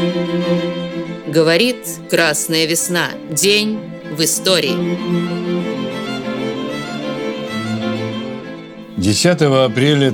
Говорит «Красная весна». День в истории. 10 апреля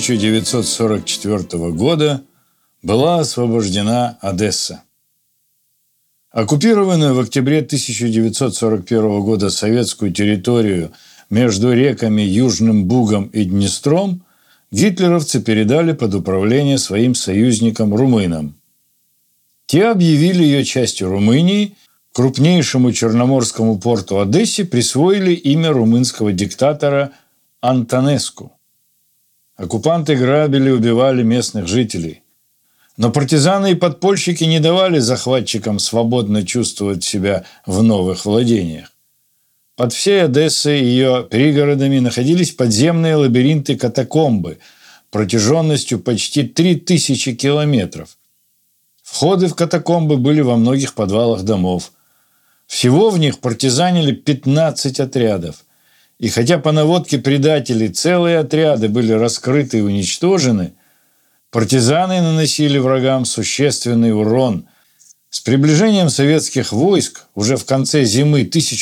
1944 года была освобождена Одесса. Оккупированную в октябре 1941 года советскую территорию между реками Южным Бугом и Днестром гитлеровцы передали под управление своим союзникам-румынам. Те объявили ее частью Румынии, крупнейшему черноморскому порту Одессе присвоили имя румынского диктатора Антонеску. Оккупанты грабили и убивали местных жителей. Но партизаны и подпольщики не давали захватчикам свободно чувствовать себя в новых владениях. Под всей Одессой и ее пригородами находились подземные лабиринты-катакомбы протяженностью почти 3000 километров. Входы в катакомбы были во многих подвалах домов. Всего в них партизанили 15 отрядов. И хотя по наводке предателей целые отряды были раскрыты и уничтожены, партизаны наносили врагам существенный урон. С приближением советских войск уже в конце зимы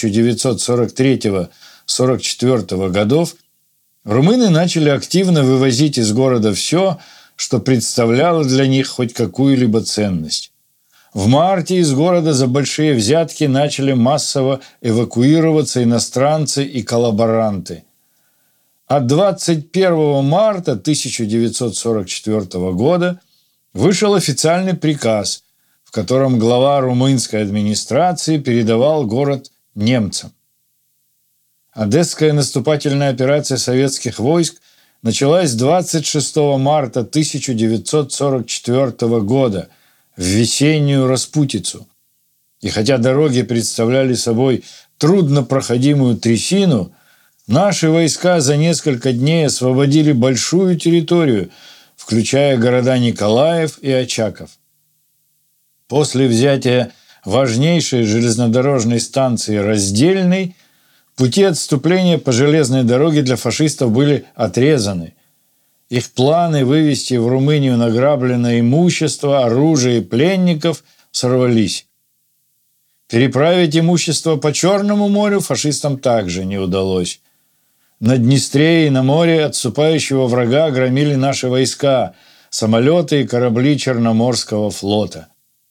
1943-44 годов румыны начали активно вывозить из города все, что представляло для них хоть какую-либо ценность. В марте из города за большие взятки начали массово эвакуироваться иностранцы и коллаборанты. А 21 марта 1944 года вышел официальный приказ, в котором глава румынской администрации передавал город немцам. Одесская наступательная операция советских войск началась 26 марта 1944 года в весеннюю распутицу. И хотя дороги представляли собой труднопроходимую трясину, наши войска за несколько дней освободили большую территорию, включая города Николаев и Очаков. После взятия важнейшей железнодорожной станции Раздельной пути отступления по железной дороге для фашистов были отрезаны. Их планы вывести в Румынию награбленное имущество, оружие и пленников сорвались. Переправить имущество по Черному морю фашистам также не удалось. На Днестре и на море отступающего врага громили наши войска, самолеты и корабли Черноморского флота.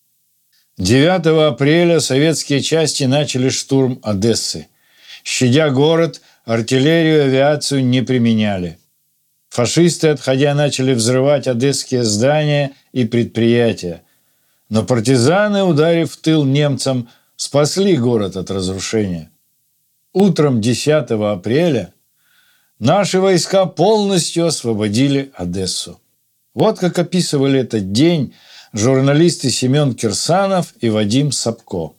9 апреля советские части начали штурм Одессы. Щадя город, артиллерию и авиацию не применяли. Фашисты, отходя, начали взрывать одесские здания и предприятия. Но партизаны, ударив в тыл немцам, спасли город от разрушения. Утром 10 апреля наши войска полностью освободили Одессу. Вот как описывали этот день журналисты Семен Кирсанов и Вадим Сапко.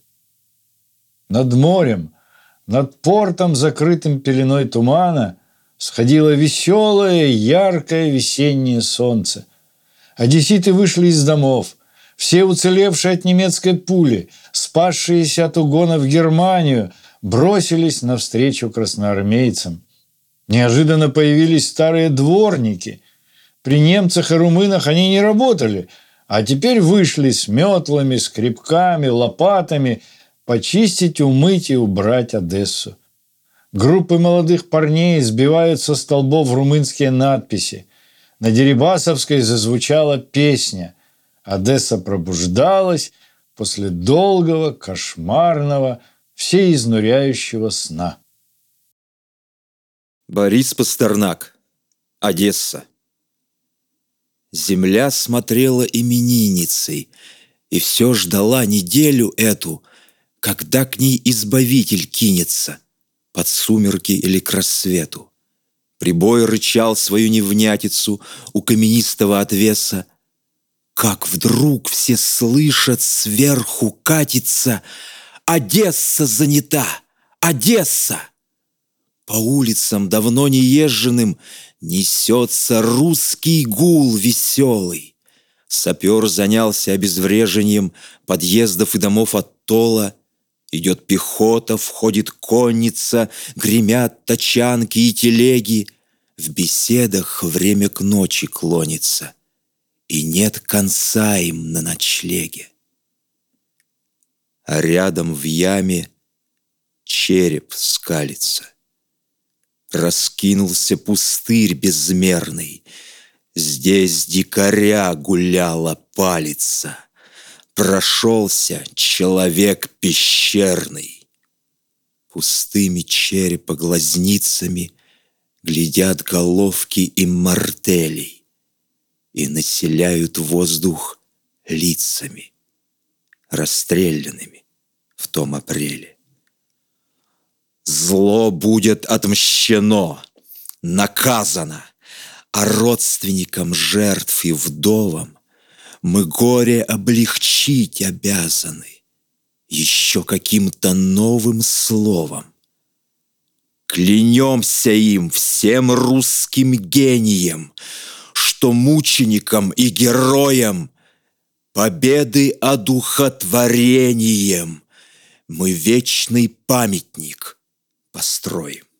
Над морем, над портом, закрытым пеленой тумана, сходило веселое, яркое весеннее солнце. Одесситы вышли из домов. Все уцелевшие от немецкой пули, спасшиеся от угона в Германию, бросились навстречу красноармейцам. Неожиданно появились старые дворники. При немцах и румынах они не работали, а теперь вышли с метлами, скребками, лопатами почистить, умыть и убрать Одессу. Группы молодых парней сбивают со столбов румынские надписи. На Дерибасовской зазвучала песня. Одесса пробуждалась после долгого, кошмарного, всеизнуряющего сна. Борис Пастернак. Одесса. Земля смотрела именинницей и все ждала неделю эту, когда к ней Избавитель кинется под сумерки или к рассвету. Прибой рычал свою невнятицу у каменистого отвеса. Как вдруг все слышат, сверху катится: «Одесса занята! Одесса!» По улицам, давно не езженным, несется русский гул веселый. Сапер занялся обезврежением подъездов и домов Оттола. Идет пехота, входит конница, гремят тачанки и телеги. В беседах время к ночи клонится, и нет конца им на ночлеге. а рядом в яме череп скалится. Раскинулся пустырь безмерный, здесь дикаря гуляла палица. Прошелся человек пещерный. Пустыми черепа глазницами глядят головки иммортелей и населяют воздух лицами, расстрелянными в том апреле. Зло будет отмщено, наказано, а родственникам жертв и вдовам мы горе облегчить обязаны еще каким-то новым словом. Клянемся им, всем русским гением, что мученикам и героям победы одухотворением мы вечный памятник построим.